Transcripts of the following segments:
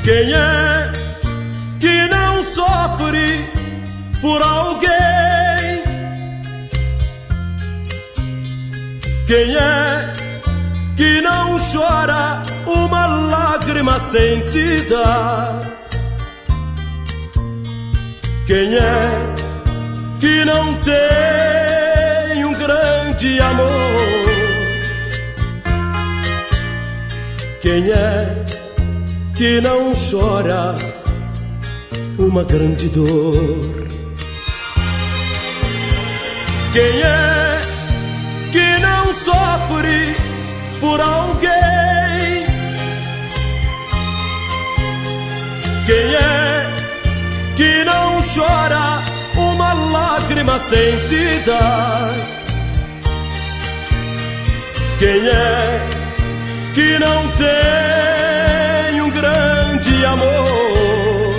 Quem é que não sofre por alguém? Quem é que não chora uma lágrima sentida? Quem é que não tem um grande amor? Quem é que não chora uma grande dor? Quem é que não sofre por alguém? Quem é que não chora uma lágrima sentida? Quem é que não tem um grande amor?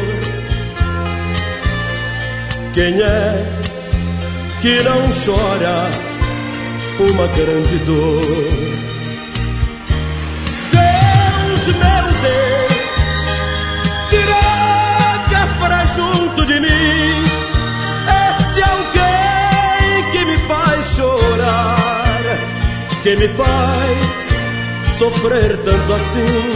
Quem é que não chora uma grande dor? Deus, meu Deus, tira pra junto de mim este alguém que me faz chorar, que me faz sofrer tanto assim.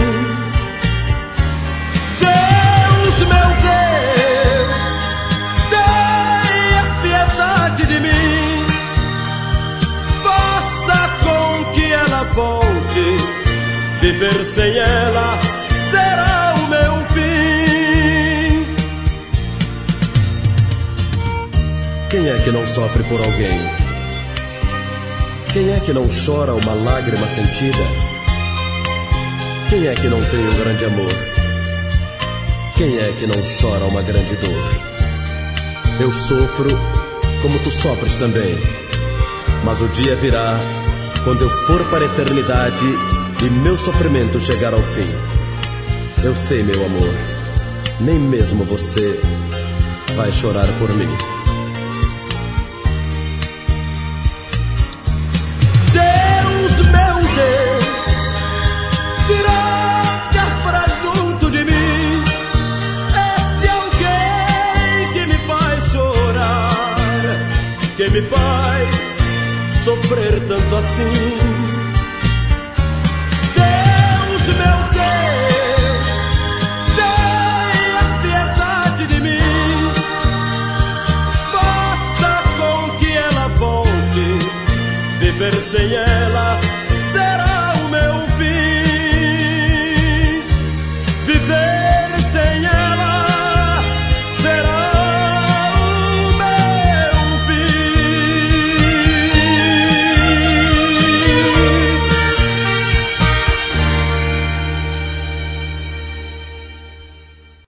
Deus, meu Deus, tenha piedade de mim, faça com que ela volte, viver sem ela será o meu fim. Quem é que não sofre por alguém? Quem é que não chora uma lágrima sentida? Quem é que não tem um grande amor? Quem é que não chora uma grande dor? Eu sofro como tu sofres também, mas o dia virá quando eu for para a eternidade e meu sofrimento chegar ao fim. Eu sei, meu amor, nem mesmo você vai chorar por mim. Deus, meu Deus, tira pra junto de mim este alguém que me faz chorar, que me faz sofrer tanto assim. Deus, meu Deus, tenha piedade de mim, faça com que ela volte, viver sem ela será o meu fim.